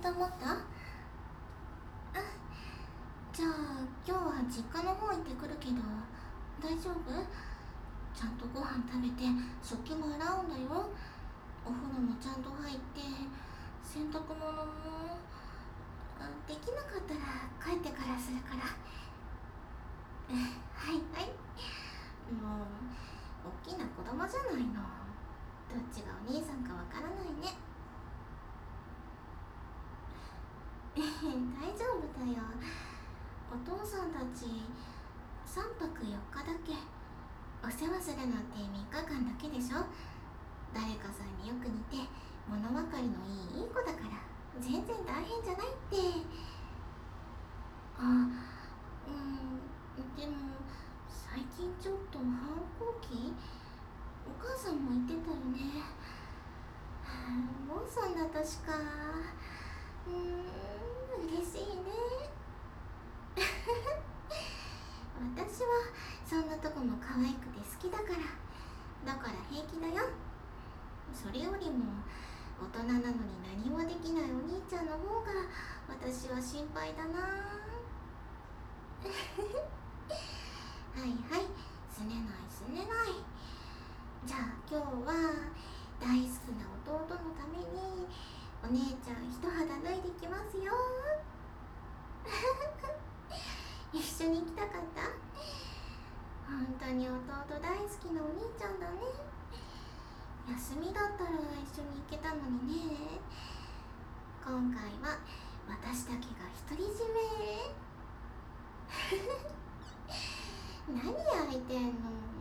と思った？じゃあ今日は実家の方行ってくるけど大丈夫？ちゃんとご飯食べて食器も洗うんだよ。お風呂もちゃんと入って洗濯物もできなかったら帰ってからするから。はいはい。もう大きな子供じゃないの。どっちがお兄さんかわからないね。大丈夫だよ。お父さんたち3泊4日だけ。お世話するなんて3日間だけでしょ。誰かさんによく似て物分かりのいい子だから全然大変じゃないって。でも最近ちょっと反抗期？お母さんも言ってたよね。もうそんな年か。嬉しいね。私はそんなとこも可愛くて好きだから。だから平気だよ。それよりも大人なのに何もできないお兄ちゃんの方が私は心配だな。はいはい、すねないすねない。じゃあ今日は大好きな弟のためにお姉ちゃん一肌脱いできますよ。一緒に行きたかった？本当に弟大好きなお兄ちゃんだね。休みだったら一緒に行けたのにね。今回は私だけが独り占め。何焼いてんの？